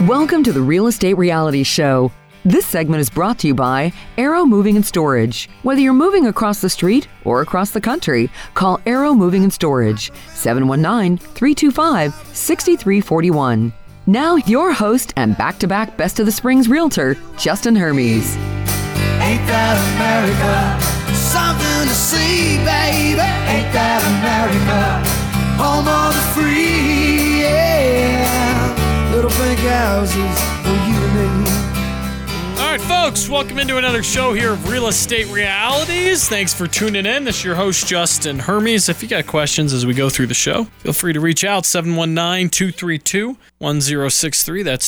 Welcome to the Real Estate Reality Show. This segment is brought to you by Arrow Moving and Storage. Whether you're moving across the street or across the country, call Arrow Moving and Storage, 719-325-6341. Now, your host and back-to-back Best of the Springs realtor, Justin Hermes. Ain't that America? Something to see, baby. Ain't that America? Home of the free, yeah. Little pink houses for you and me. All right, folks, welcome into another show here of Real Estate Realities. Thanks for tuning in. This is your host, Justin Hermes. If you got questions as we go through the show, feel free to reach out, 719-232-1063. That's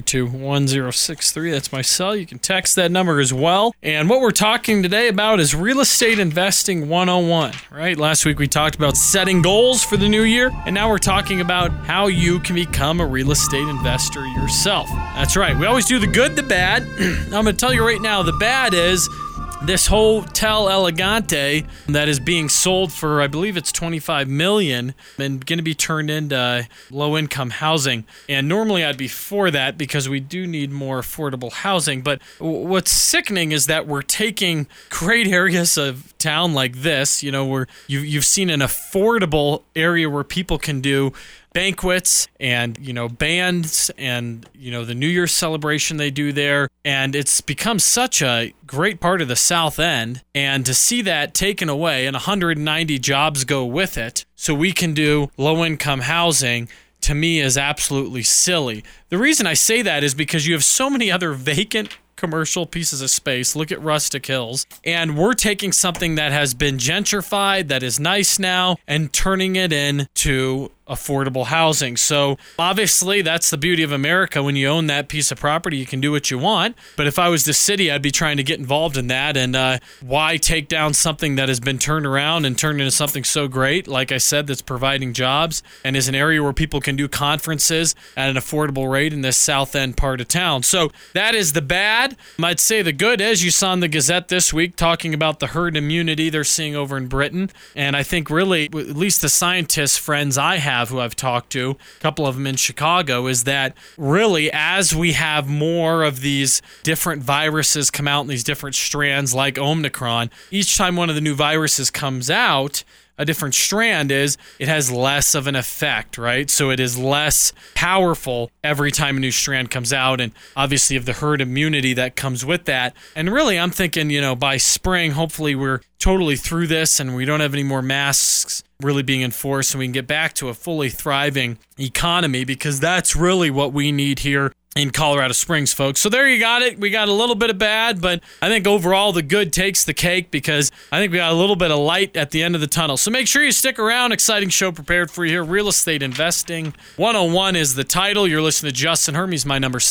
232-1063. That's my cell. You can text that number as well. And what we're talking today about is Real Estate Investing 101, right? Last week we talked about setting goals for the new year, and now we're talking about how you can become a real estate investor yourself. That's right. We always do the good, the bad. I'm going to tell you right now, the bad is this Hotel Elegante that is being sold for, I believe it's $25 million, and going to be turned into low-income housing. And normally I'd be for that because we do need more affordable housing. But what's sickening is that we're taking great areas of town like this, you know, where you've seen an affordable area where people can do banquets and, you know, bands and, you know, the New Year's celebration they do there. And it's become such a great part of the South End. And to see that taken away and 190 jobs go with it so we can do low-income housing, to me, is absolutely silly. The reason I say that is because you have so many other vacant commercial pieces of space. Look at Rustic Hills. And we're taking something that has been gentrified, that is nice now, and turning it into affordable housing. So obviously that's the beauty of America. When you own that piece of property, you can do what you want. But if I was the city, I'd be trying to get involved in that. And why take down something that has been turned around and turned into something so great, like I said, that's providing jobs and is an area where people can do conferences at an affordable rate in this South End part of town. So that is the bad. I'd say the good is you saw in the Gazette this week talking about the herd immunity they're seeing over in Britain. And I think really, at least the scientist friends I have who I've talked to, a couple of them in Chicago, is that really as we have more of these different viruses come out in these different strands like Omicron, each time one of the new viruses comes out, a different strand, is it has less of an effect, right? So it is less powerful every time a new strand comes out. And obviously of the herd immunity that comes with that. And really, I'm thinking, you know, by spring, hopefully we're totally through this and we don't have any more masks really being enforced and we can get back to a fully thriving economy, because that's really what we need here in Colorado Springs, folks. So there you got it. We got a little bit of bad, but I think overall the good takes the cake, because I think we got a little bit of light at the end of the tunnel. So make sure you stick around. Exciting show prepared for you here. Real Estate Investing 101 is the title. You're listening to Justin Hermes. My number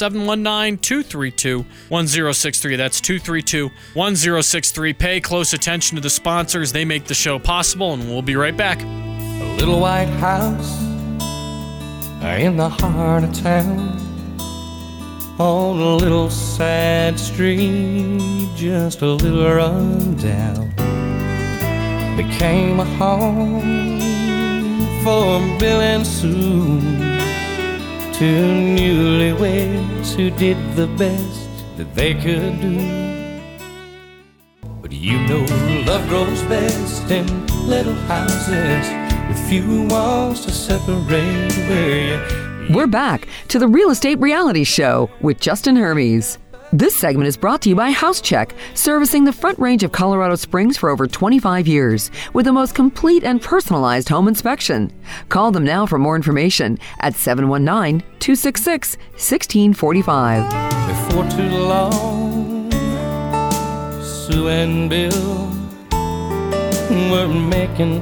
719-232-1063. That's 232-1063. Pay close attention to the sponsors. They make the show possible, and we'll be right back. A little white house in the heart of town, on a little sad street, just a little run down, became a home for Bill and Sue, two newlyweds who did the best that they could do. But you know love grows best in little houses with few walls to separate where you. We're back to the Real Estate Reality Show with Justin Hermes. This segment is brought to you by HouseCheck, servicing the Front Range of Colorado Springs for over 25 years with the most complete and personalized home inspection. Call them now for more information at 719-266-1645. Before too long, Sue and Bill were making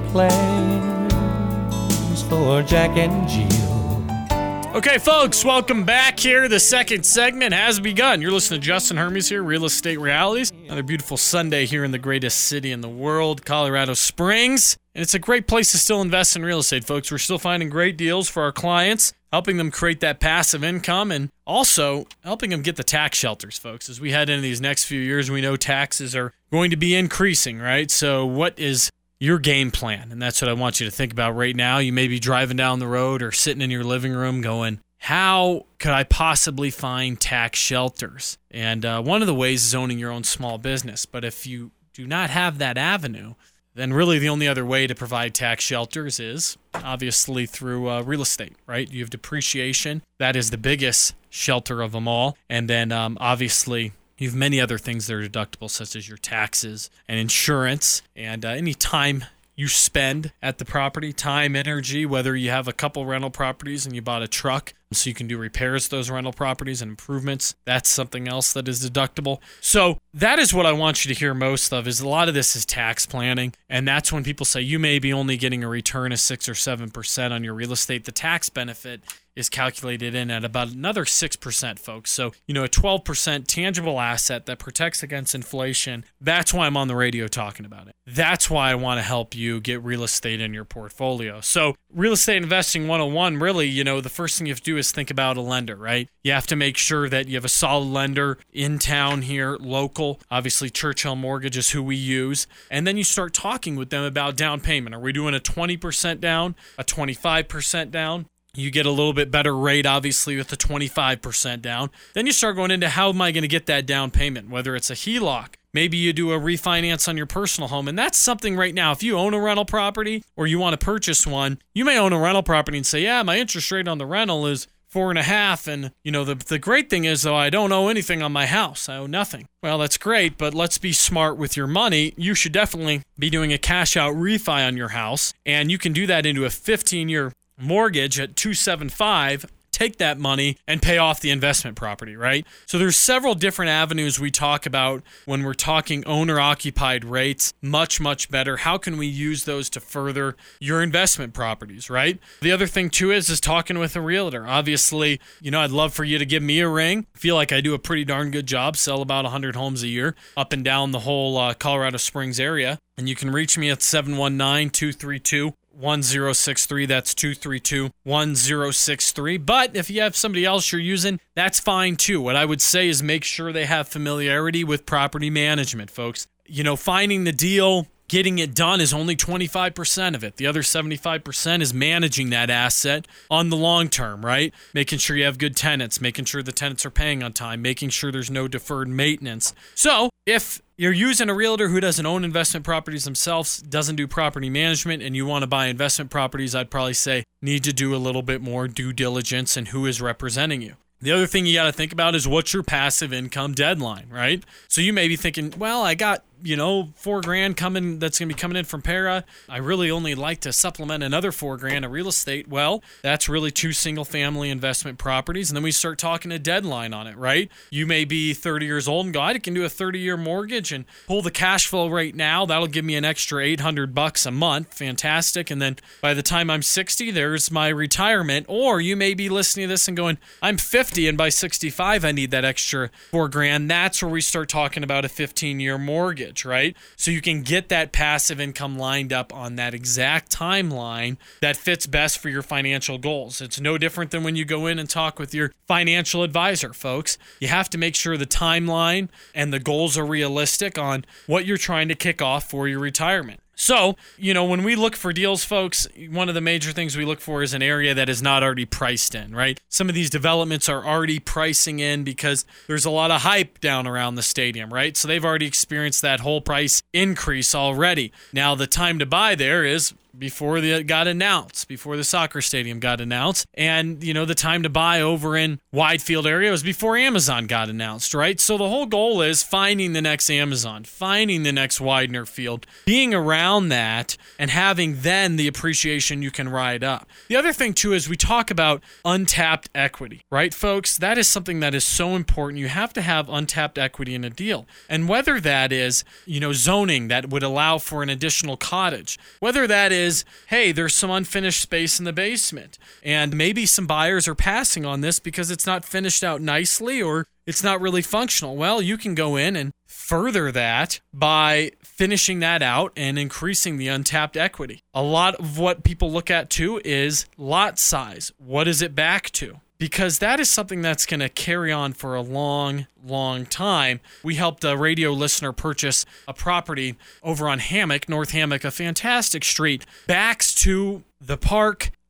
plans for Jack and Jill. Okay, folks, welcome back here. The second segment has begun. You're listening to Justin Hermes here, Real Estate Realities. Another beautiful Sunday here in the greatest city in the world, Colorado Springs. And it's a great place to still invest in real estate, folks. We're still finding great deals for our clients, helping them create that passive income, and also helping them get the tax shelters, folks. As we head into these next few years, we know taxes are going to be increasing, right? So what is your game plan? And that's what I want you to think about right now. You may be driving down the road or sitting in your living room going, how could I possibly find tax shelters? And one of the ways is owning your own small business. But if you do not have that avenue, then really the only other way to provide tax shelters is obviously through real estate, right? You have depreciation. That is the biggest shelter of them all. And then obviously you have many other things that are deductible, such as your taxes and insurance and any time you spend at the property, time, energy, whether you have a couple rental properties and you bought a truck so you can do repairs to those rental properties and improvements. That's something else that is deductible. So that is what I want you to hear most of, is a lot of this is tax planning. And that's when people say you may be only getting a return of 6 or 7% on your real estate. The tax benefit is calculated in at about another 6%, folks. So, a 12% tangible asset that protects against inflation. That's why I'm on the radio talking about it. That's why I want to help you get real estate in your portfolio. So Real Estate Investing 101, really, the first thing you have to do is think about a lender, right? You have to make sure that you have a solid lender in town here, local. Obviously, Churchill Mortgage is who we use. And then you start talking with them about down payment. Are we doing a 20% down, a 25% down? You get a little bit better rate, obviously, with the 25% down. Then you start going into how am I going to get that down payment, whether it's a HELOC. Maybe you do a refinance on your personal home. And that's something right now, if you own a rental property or you want to purchase one, you may own a rental property and say, yeah, my interest rate on the rental is 4.5%. And, the great thing is, though, I don't owe anything on my house. I owe nothing. Well, that's great, but let's be smart with your money. You should definitely be doing a cash out refi on your house. And you can do that into a 15-year mortgage at 2.75, take that money and pay off the investment property, right? So there's several different avenues we talk about when we're talking owner-occupied rates, much, much better. How can we use those to further your investment properties, right? The other thing, too, is talking with a realtor. Obviously, I'd love for you to give me a ring. I feel like I do a pretty darn good job, sell about 100 homes a year up and down the whole Colorado Springs area. And you can reach me at 719-232-1063. That's 232-1063. But if you have somebody else you're using, that's fine too. What I would say is make sure they have familiarity with property management, folks. Finding the deal, getting it done is only 25% of it. The other 75% is managing that asset on the long term, right? Making sure you have good tenants, making sure the tenants are paying on time, making sure there's no deferred maintenance. So if you're using a realtor who doesn't own investment properties themselves, doesn't do property management, and you want to buy investment properties, I'd probably say need to do a little bit more due diligence in who is representing you. The other thing you got to think about is what's your passive income deadline, right? So you may be thinking, well, I got $4,000 coming, that's going to be coming in from Para. I really only like to supplement another $4,000 of real estate. Well, that's really 2 single-family investment properties, and then we start talking a deadline on it, right? You may be 30 years old and go, I can do a 30-year mortgage and pull the cash flow right now. That'll give me an extra $800 a month. Fantastic. And then by the time I'm 60, there's my retirement. Or you may be listening to this and going, I'm 50, and by 65, I need that extra $4,000. That's where we start talking about a 15-year mortgage. Right? So you can get that passive income lined up on that exact timeline that fits best for your financial goals. It's no different than when you go in and talk with your financial advisor, folks. You have to make sure the timeline and the goals are realistic on what you're trying to kick off for your retirement. So, when we look for deals, folks, one of the major things we look for is an area that is not already priced in, right? Some of these developments are already pricing in because there's a lot of hype down around the stadium, right? So they've already experienced that whole price increase already. Now, the time to buy there is before it got announced, before the soccer stadium got announced. And, the time to buy over in Widefield area was before Amazon got announced, right? So the whole goal is finding the next Amazon, finding the next Widener Field, being around that and having then the appreciation you can ride up. The other thing, too, is we talk about untapped equity, right, folks? That is something that is so important. You have to have untapped equity in a deal. And whether that is, zoning that would allow for an additional cottage, whether that is, hey, there's some unfinished space in the basement, and maybe some buyers are passing on this because it's not finished out nicely or it's not really functional. Well, you can go in and further that by finishing that out and increasing the untapped equity. A lot of what people look at, too, is lot size. What is it back to? Because that is something that's going to carry on for a long, long time. We helped a radio listener purchase a property over on Hammock, North Hammock, a fantastic street, backs to the park,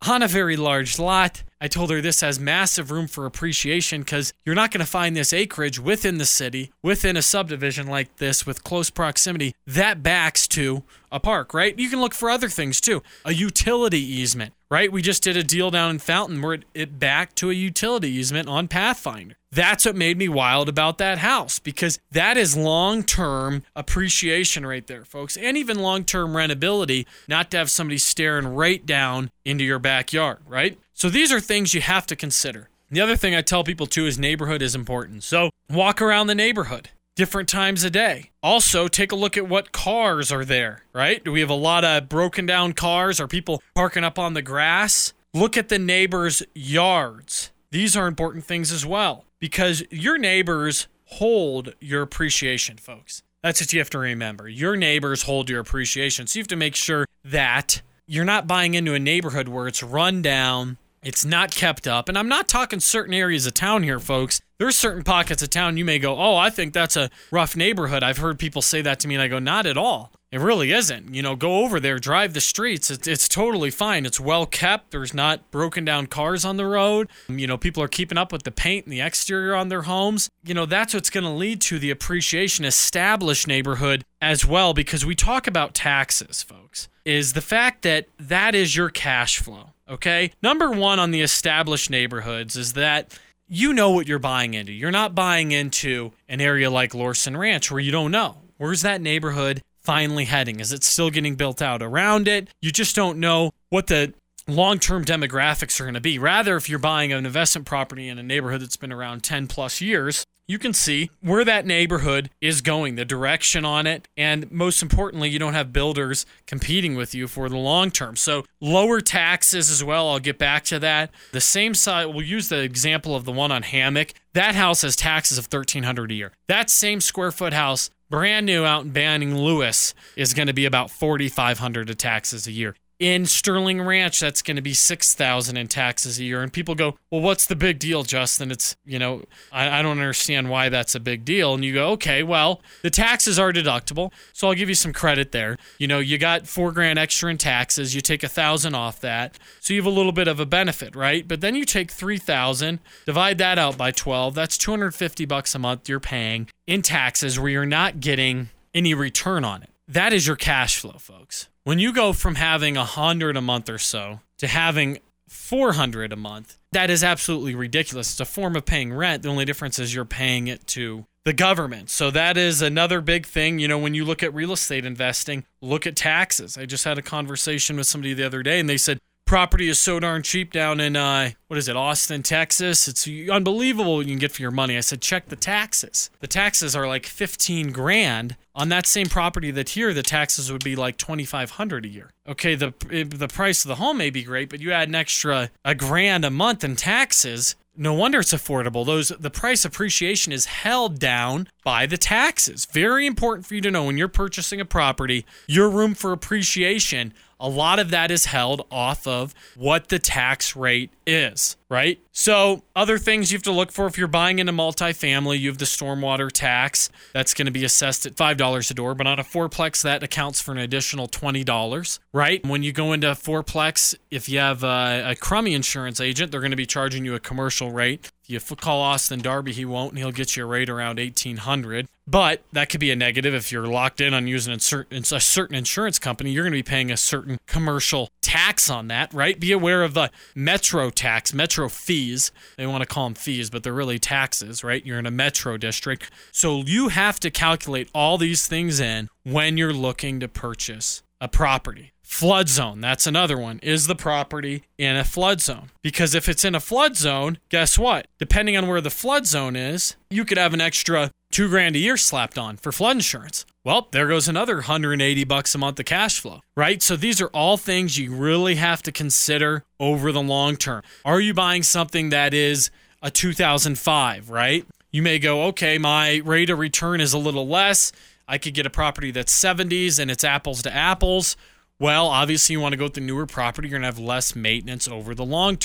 on a very large lot. I told her this has massive room for appreciation because you're not going to find this acreage within the city, within a subdivision like this with close proximity that backs to a park, right? You can look for other things too. A utility easement, right? We just did a deal down in Fountain where it backed to a utility easement on Pathfinder. That's what made me wild about that house, because that is long-term appreciation right there, folks, and even long-term rentability, not to have somebody staring right down into your backyard, right? So these are things you have to consider. The other thing I tell people too is neighborhood is important. So walk around the neighborhood different times a day. Also, take a look at what cars are there, right? Do we have a lot of broken down cars? Are people parking up on the grass? Look at the neighbors' yards. These are important things as well, because your neighbors hold your appreciation, folks. That's what you have to remember. Your neighbors hold your appreciation. So you have to make sure that you're not buying into a neighborhood where it's run down, it's not kept up. And I'm not talking certain areas of town here, folks. There's certain pockets of town you may go, oh, I think that's a rough neighborhood. I've heard people say that to me, and I go, not at all. It really isn't. You know, go over there, drive the streets. It's totally fine. It's well kept. There's not broken down cars on the road. You know, people are keeping up with the paint and the exterior on their homes. You know, that's what's going to lead to the appreciation established neighborhood as well, because we talk about taxes, folks, is the fact that that is your cash flow, okay? Number one on the established neighborhoods is that you know what you're buying into. You're not buying into an area like Lorson Ranch where you don't know. Where's that neighborhood finally heading? Is it still getting built out around it? You just don't know what the long-term demographics are going to be. Rather, if you're buying an investment property in a neighborhood that's been around 10 plus years, you can see where that neighborhood is going, the direction on it, and most importantly, you don't have builders competing with you for the long term. So lower taxes as well. I'll get back to that. The same side, we'll use the example of the one on Hammock. That house has taxes of $1,300 a year. That same square foot house, brand new out in Banning Lewis, is going to be about $4,500 of taxes a year. In Sterling Ranch, that's going to be $6,000 in taxes a year. And people go, well, what's the big deal, Justin? It's, you know, I don't understand why that's a big deal. And you go, okay, well, the taxes are deductible, so I'll give you some credit there. You know, you got $4,000 extra in taxes. You take $1,000 off that, so you have a little bit of a benefit, right? But then you take $3,000, divide that out by 12. That's $250 a month you're paying in taxes where you're not getting any return on it. That is your cash flow, folks. When you go from having $100 a month or so to having $400 a month, that is absolutely ridiculous. It's a form of paying rent. The only difference is you're paying it to the government. So that is another big thing. You know, when you look at real estate investing, look at taxes. I just had a conversation with somebody the other day, and they said, property is so darn cheap down in, Austin, Texas. It's unbelievable what you can get for your money. I said, check the taxes. The taxes are like $15,000. On that same property that here, the taxes would be like $2,500 a year. Okay, the price of the home may be great, but you add an extra $1,000 a month in taxes. No wonder it's affordable. The price appreciation is held down by the taxes. Very important for you to know when you're purchasing a property, your room for appreciation, a lot of that is held off of what the tax rate is, right? So other things you have to look for if you're buying in a multifamily, you have the stormwater tax. That's going to be assessed at $5 a door, but on a fourplex, that accounts for an additional $20, right? When you go into a fourplex, if you have a crummy insurance agent, they're going to be charging you a commercial rate. If you call Austin Darby, he won't, and he'll get you a rate around $1,800. But that could be a negative if you're locked in on using a certain insurance company. You're going to be paying a certain commercial tax on that, right? Be aware of the metro tax, metro fees. They want to call them fees, but they're really taxes, right? You're in a metro district. So you have to calculate all these things in when you're looking to purchase a property. Flood zone, that's another one. Is the property in a flood zone? Because if it's in a flood zone, guess what? Depending on where the flood zone is, you could have an extra $2,000 a year slapped on for flood insurance. Well, there goes another $180 a month of cash flow, right? So these are all things you really have to consider over the long term. Are you buying something that is a 2005, right? You may go, okay, my rate of return is a little less. I could get a property that's 70s and it's apples to apples. Well, obviously you want to go with the newer property. You're going to have less maintenance over the long term.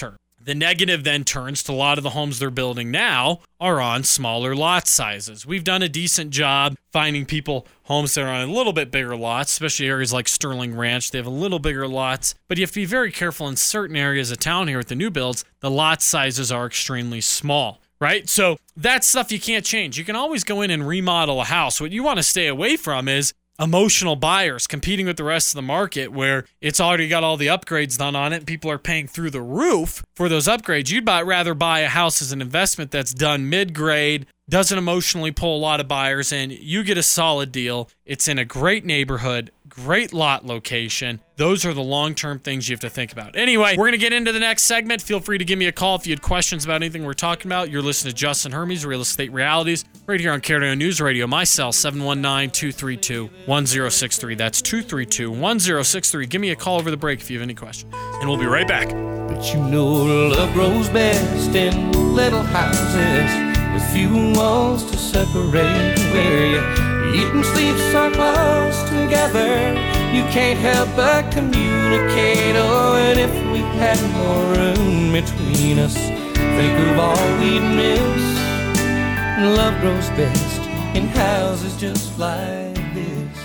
The negative then turns to a lot of the homes they're building now are on smaller lot sizes. We've done a decent job finding people homes that are on a little bit bigger lots, especially areas like Sterling Ranch. They have a little bigger lots, but you have to be very careful in certain areas of town here with the new builds. The lot sizes are extremely small, right? So that's stuff you can't change. You can always go in and remodel a house. What you want to stay away from is emotional buyers competing with the rest of the market where it's already got all the upgrades done on it and people are paying through the roof for those upgrades. You'd rather buy a house as an investment that's done mid-grade, doesn't emotionally pull a lot of buyers in. You get a solid deal. It's in a great neighborhood, great lot location. Those are the long-term things you have to think about. Anyway, we're going to get into the next segment. Feel free to give me a call if you had questions about anything we're talking about. You're listening to Justin Hermes, Real Estate Realities, right here on Carolina News Radio. My cell, 719-232-1063. That's 232-1063. Give me a call over the break if you have any questions. And we'll be right back. But you know love grows best in little houses with few walls to separate, where you eat and sleep so close together. You can't help but communicate. Oh, and if we had more room between us, think of all we'd miss. Love grows best in houses just like this.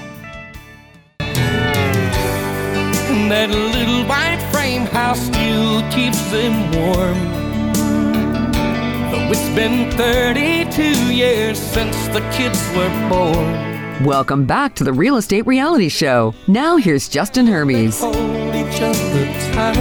And that little white frame house still keeps them warm. Though it's been 32 years since the kids were born. Welcome back to the Real Estate Reality Show. Now here's Justin Hermes. Hold each other tight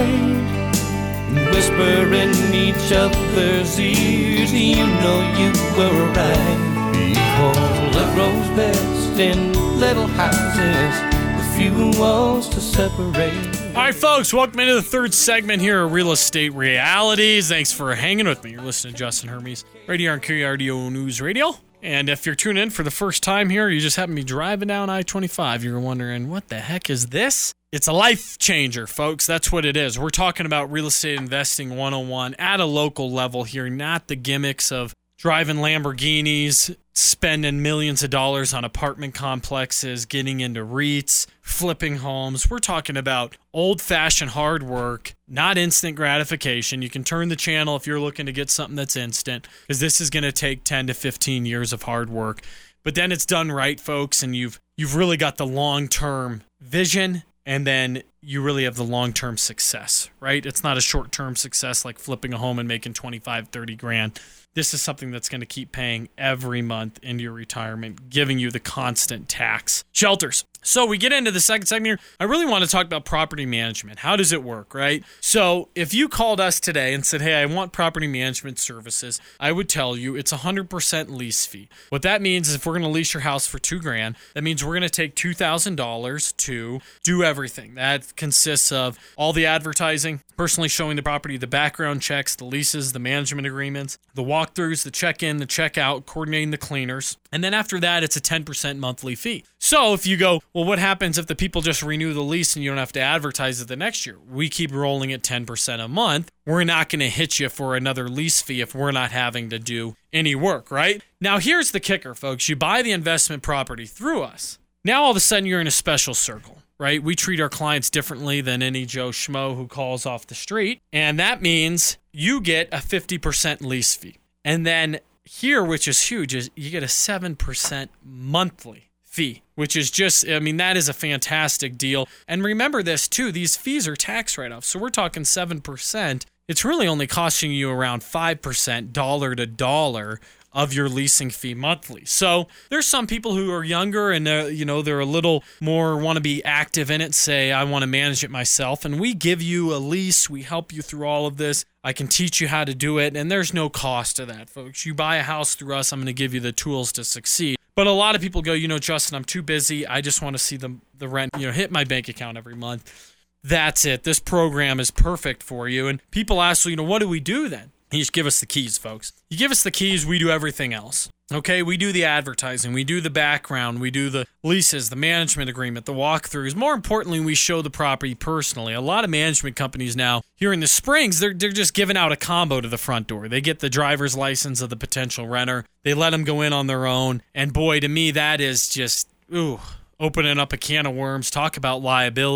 and whisper in each other's ears. You know you were right, because love grows best in little houses with few walls to separate. All right, folks, welcome into the third segment here of Real Estate Realities. Thanks for hanging with me. You're listening to Justin Hermes right here on KRDO News Radio. And if you're tuning in for the first time here, you just happen to be driving down I-25, you're wondering, what the heck is this? It's a life changer, folks. That's what it is. We're talking about real estate investing 101 at a local level here, not the gimmicks of driving Lamborghinis, spending millions of dollars on apartment complexes, getting into REITs, flipping homes. We're talking about old-fashioned hard work, not instant gratification. You can turn the channel if you're looking to get something that's instant, because this is going to take 10 to 15 years of hard work. But then it's done right, folks, and you've really got the long-term vision, and then you really have the long-term success, right? It's not a short-term success like flipping a home and making 25, 30 grand. This is something that's going to keep paying every month into your retirement, giving you the constant tax shelters. So we get into the second segment here. I really want to talk about property management. How does it work, right? So if you called us today and said, hey, I want property management services, I would tell you it's 100% lease fee. What that means is if we're going to lease your house for $2,000, that means we're going to take $2,000 to do everything. That consists of all the advertising, personally showing the property, the background checks, the leases, the management agreements, the walkthroughs, the check-in, the check-out, coordinating the cleaners. And then after that, it's a 10% monthly fee. So if you go, well, what happens if the people just renew the lease and you don't have to advertise it the next year? We keep rolling at 10% a month. We're not going to hit you for another lease fee if we're not having to do any work, right? Now, here's the kicker, folks. You buy the investment property through us. Now, all of a sudden, you're in a special circle, right? We treat our clients differently than any Joe Schmo who calls off the street. And that means you get a 50% lease fee. And then here, which is huge, is you get a 7% monthly fee, which is just, I mean, that is a fantastic deal. And remember this too, these fees are tax write-offs. So we're talking 7%. It's really only costing you around 5% dollar to dollar of your leasing fee monthly. So there's some people who are younger and they're a little more want to be active in it, say, I want to manage it myself. And we give you a lease. We help you through all of this. I can teach you how to do it. And there's no cost to that, folks. You buy a house through us, I'm going to give you the tools to succeed. But a lot of people go, Justin, I'm too busy. I just want to see the rent, hit my bank account every month. That's it. This program is perfect for you. And people ask, what do we do then? You just give us the keys, folks. You give us the keys, we do everything else. Okay, we do the advertising, we do the background, we do the leases, the management agreement, the walkthroughs. More importantly, we show the property personally. A lot of management companies now, here in the Springs, they're just giving out a combo to the front door. They get the driver's license of the potential renter. They let them go in on their own. And boy, to me, that is just, opening up a can of worms. Talk about liability.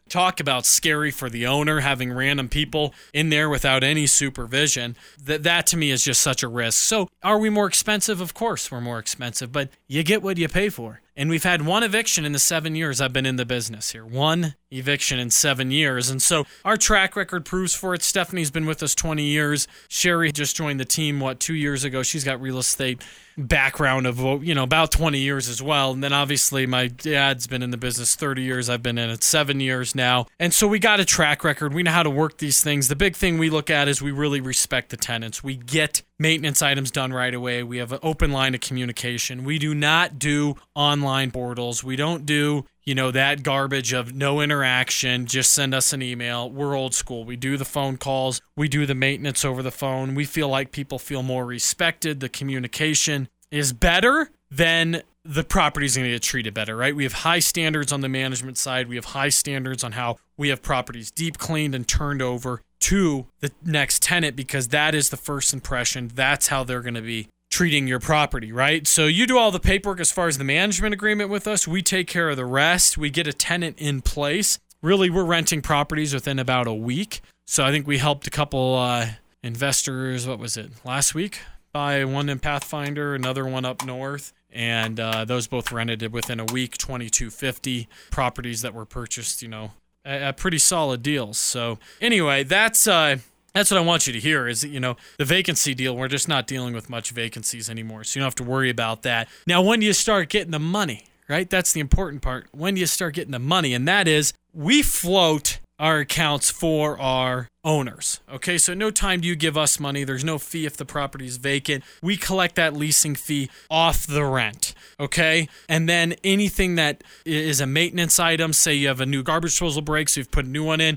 Talk about scary for the owner, having random people in there without any supervision. That to me is just such a risk. So are we more expensive? Of course we're more expensive, but you get what you pay for. And we've had one eviction in the 7 years I've been in the business here. One eviction in 7 years. And so our track record proves for it. Stephanie's been with us 20 years. Sherry just joined the team, 2 years ago. She's got real estate background of, about 20 years as well. And then obviously my dad's been in the business 30 years. I've been in it 7 years now. And so we got a track record. We know how to work these things. The big thing we look at is we really respect the tenants. We get maintenance items done right away. We have an open line of communication. We do not do online portals. We don't do, that garbage of no interaction. Just send us an email. We're old school. We do the phone calls. We do the maintenance over the phone. We feel like people feel more respected. The communication is better, then the property's going to get treated better, right? We have high standards on the management side. We have high standards on how we have properties deep cleaned and turned over to the next tenant, because that is the first impression. That's how they're going to be treating your property, right? So you do all the paperwork as far as the management agreement with us. We take care of the rest. We get a tenant in place. Really, we're renting properties within about a week. So I think we helped a couple investors, last week? Buy one in Pathfinder, another one up north. And those both rented it within a week, $2,250 properties that were purchased, at pretty solid deals. So anyway, that's what I want you to hear is, the vacancy deal, we're just not dealing with much vacancies anymore. So you don't have to worry about that. Now, when do you start getting the money, right? That's the important part. When do you start getting the money? And that is, we float our accounts for our owners. Okay, so no time do you give us money. There's no fee if the property is vacant. We collect that leasing fee off the rent. Okay, and then anything that is a maintenance item, say you have a new garbage disposal break, so you've put a new one in,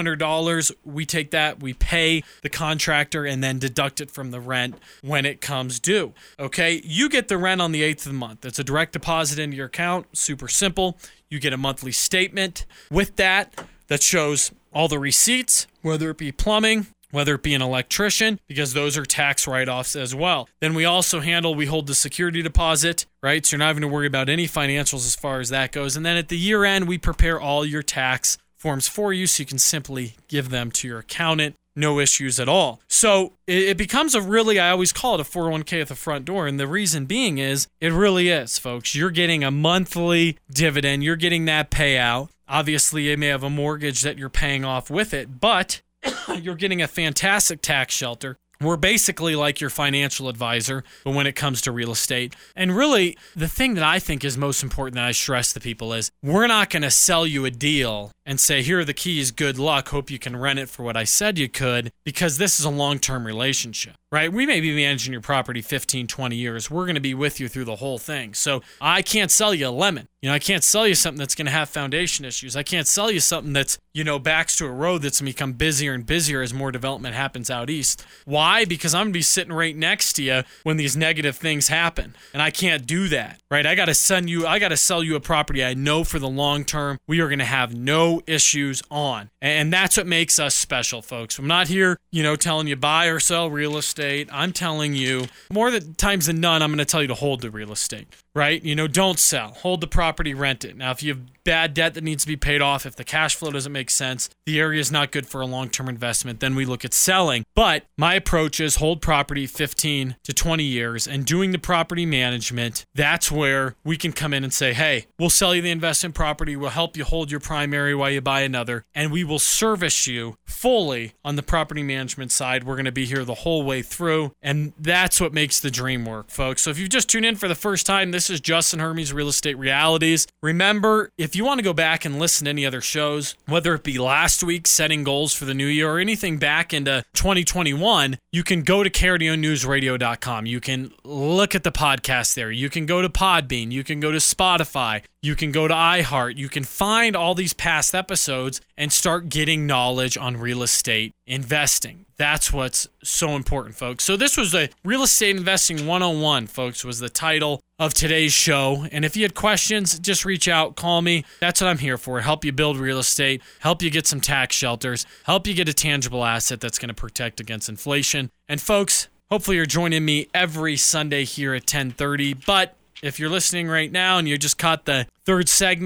$200, we take that, we pay the contractor, and then deduct it from the rent when it comes due. Okay, you get the rent on the 8th of the month. It's a direct deposit into your account, super simple. You get a monthly statement with that shows all the receipts, whether it be plumbing, whether it be an electrician, because those are tax write-offs as well. Then we also we hold the security deposit, right? So you're not having to worry about any financials as far as that goes. And then at the year end, we prepare all your tax forms for you so you can simply give them to your accountant. No issues at all. So it becomes I always call it a 401k at the front door. And the reason being is, it really is, folks. You're getting a monthly dividend. You're getting that payout. Obviously, you may have a mortgage that you're paying off with it, but you're getting a fantastic tax shelter. We're basically like your financial advisor, but when it comes to real estate. And really, the thing that I think is most important that I stress to people is, we're not going to sell you a deal and say, here are the keys, good luck, hope you can rent it for what I said you could, because this is a long-term relationship, right? We may be managing your property 15, 20 years. We're going to be with you through the whole thing. So I can't sell you a lemon. I can't sell you something that's going to have foundation issues. I can't sell you something that's, backs to a road that's going to become busier and busier as more development happens out east. Why? Because I'm going to be sitting right next to you when these negative things happen. And I can't do that, right? I got to sell you a property I know for the long term we are going to have no issues on. And that's what makes us special, folks. I'm not here, telling you buy or sell real estate. I'm telling you, more times than none, I'm going to tell you to hold the real estate, right? Don't sell. Hold the property, rent it. Now, if you have bad debt that needs to be paid off, if the cash flow doesn't make sense, the area is not good for a long-term investment, then we look at selling. But my approach is hold property 15 to 20 years and doing the property management. That's where we can come in and say, hey, we'll sell you the investment property. We'll help you hold your primary while you buy another, and we will service you fully on the property management side. We're going to be here the whole way through, and that's what makes the dream work, folks. So if you've just tuned in for the first time, this is Justin Hermes Real Estate Realities. Remember, if you want to go back and listen to any other shows, whether it be last week, setting goals for the new year, or anything back into 2021, you can go to CardioNewsRadio.com. You can look at the podcast there. You can go to Podbean. You can go to Spotify. You can go to iHeart. You can find all these past episodes and start getting knowledge on real estate investing. That's what's so important, folks. So this was a Real Estate Investing 101, folks, was the title of today's show. And if you had questions, just reach out, call me. That's what I'm here for. Help you build real estate, help you get some tax shelters, help you get a tangible asset that's going to protect against inflation. And folks, hopefully you're joining me every Sunday here at 10:30. But if you're listening right now and you just caught the third segment,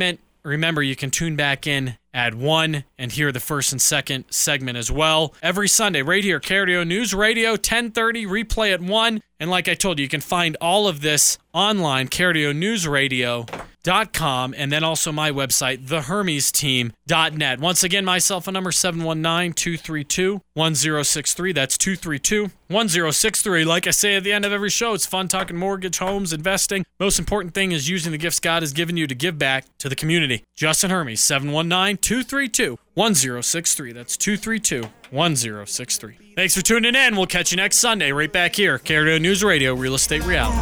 remember, you can tune back in at 1 and hear the first and second segment as well. Every Sunday, right here, KRDO News Radio, 10:30, replay at 1. And like I told you, you can find all of this online, KRDONewsRadio.com, and then also my website, thehermesteam.net. Once again, my cell phone number, 719-232-1063. That's 232-1063. Like I say at the end of every show, it's fun talking mortgage, homes, investing. Most important thing is using the gifts God has given you to give back to the community. Justin Hermes, 719-232-1063. That's 232-1063. Thanks for tuning in. We'll catch you next Sunday right back here. KRDO News Radio, Real Estate Reality.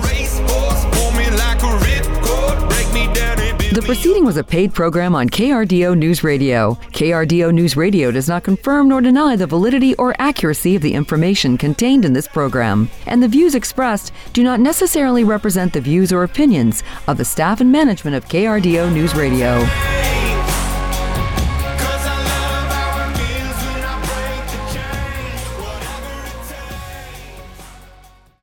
The proceeding was a paid program on KRDO News Radio. KRDO News Radio does not confirm nor deny the validity or accuracy of the information contained in this program, and the views expressed do not necessarily represent the views or opinions of the staff and management of KRDO News Radio.